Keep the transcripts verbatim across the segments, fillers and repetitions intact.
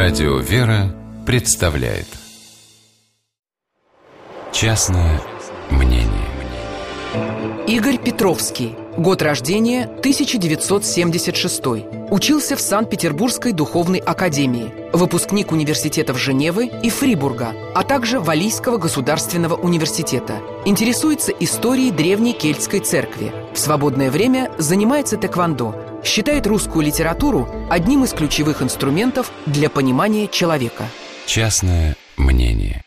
Радио «Вера» представляет «Частное мнение». Игорь Петровский. Год рождения тысяча девятьсот семьдесят шестой. Учился в Санкт-Петербургской духовной академии. Выпускник университетов Женевы и Фрибурга, а также Валлийского государственного университета. Интересуется историей древней кельтской церкви. В свободное время занимается тэквондо. Считает русскую литературу одним из ключевых инструментов для понимания человека. Частное мнение.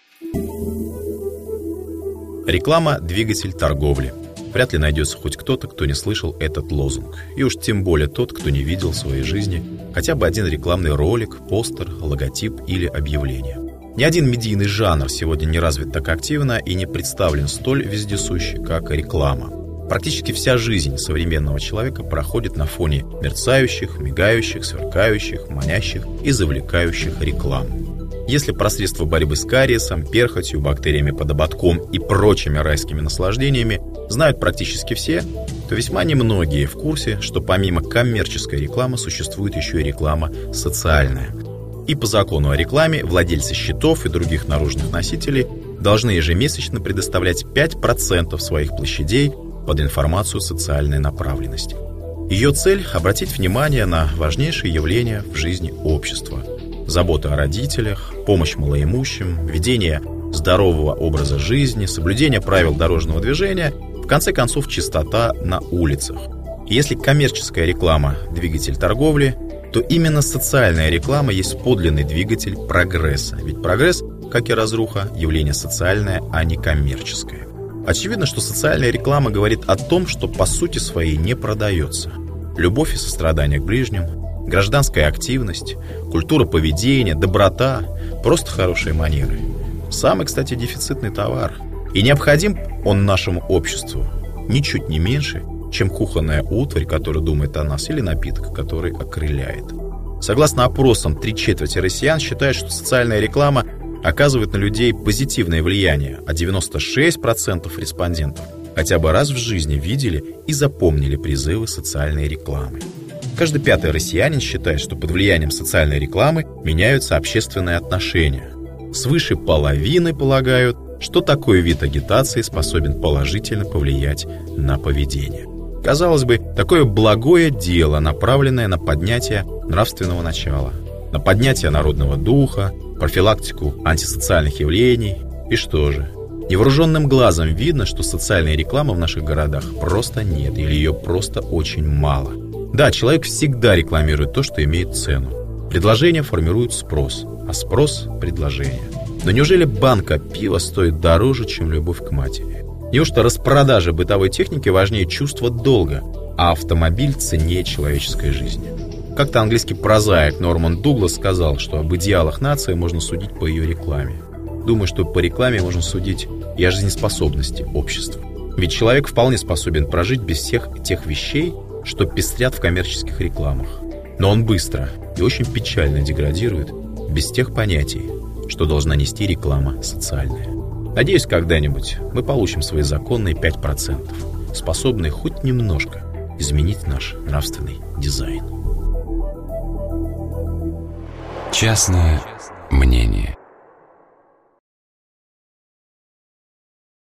Реклама – двигатель торговли. Вряд ли найдется хоть кто-то, кто не слышал этот лозунг. И уж тем более тот, кто не видел в своей жизни хотя бы один рекламный ролик, постер, логотип или объявление. Ни один медийный жанр сегодня не развит так активно и не представлен столь вездесуще, как реклама. Практически вся жизнь современного человека проходит на фоне мерцающих, мигающих, сверкающих, манящих и завлекающих реклам. Если про средства борьбы с кариесом, перхотью, бактериями под ободком и прочими райскими наслаждениями знают практически все, то весьма немногие в курсе, что помимо коммерческой рекламы существует еще и реклама социальная. И по закону о рекламе владельцы счетов и других наружных носителей должны ежемесячно предоставлять пять процентов своих площадей под информацию социальной направленности. Ее цель – обратить внимание на важнейшие явления в жизни общества. Забота о родителях, помощь малоимущим, ведение здорового образа жизни, соблюдение правил дорожного движения, в конце концов, чистота на улицах. И если коммерческая реклама – двигатель торговли, то именно социальная реклама есть подлинный двигатель прогресса. Ведь прогресс, как и разруха, явление социальное, а не коммерческое. Очевидно, что социальная реклама говорит о том, что по сути своей не продается. Любовь и сострадание к ближним, гражданская активность, культура поведения, доброта, просто хорошие манеры. Самый, кстати, дефицитный товар. И необходим он нашему обществу ничуть не меньше, чем кухонная утварь, которая думает о нас, или напиток, который окрыляет. Согласно опросам, три четверти россиян считают, что социальная реклама оказывает на людей позитивное влияние, а девяносто шесть процентов респондентов хотя бы раз в жизни видели и запомнили призывы социальной рекламы. Каждый пятый россиянин считает, что под влиянием социальной рекламы меняются общественные отношения. Свыше половины полагают, что такой вид агитации способен положительно повлиять на поведение. Казалось бы, такое благое дело, направленное на поднятие нравственного начала, на поднятие народного духа, профилактику антисоциальных явлений. И что же? Невооруженным глазом видно, что социальной рекламы в наших городах просто нет, или ее просто очень мало. Да, человек всегда рекламирует то, что имеет цену. Предложение формирует спрос, а спрос – предложение. Но неужели банка пива стоит дороже, чем любовь к матери? Неужто распродажа бытовой техники важнее чувства долга, а автомобиль ценнее человеческой жизни? Как-то английский прозаик Норман Дуглас сказал, что об идеалах нации можно судить по ее рекламе. Думаю, что по рекламе можно судить и о жизнеспособности общества. Ведь человек вполне способен прожить без всех тех вещей, что пестрят в коммерческих рекламах. Но он быстро и очень печально деградирует без тех понятий, что должна нести реклама социальная. Надеюсь, когда-нибудь мы получим свои законные пять процентов, способные хоть немножко изменить наш нравственный дизайн. Частное мнение.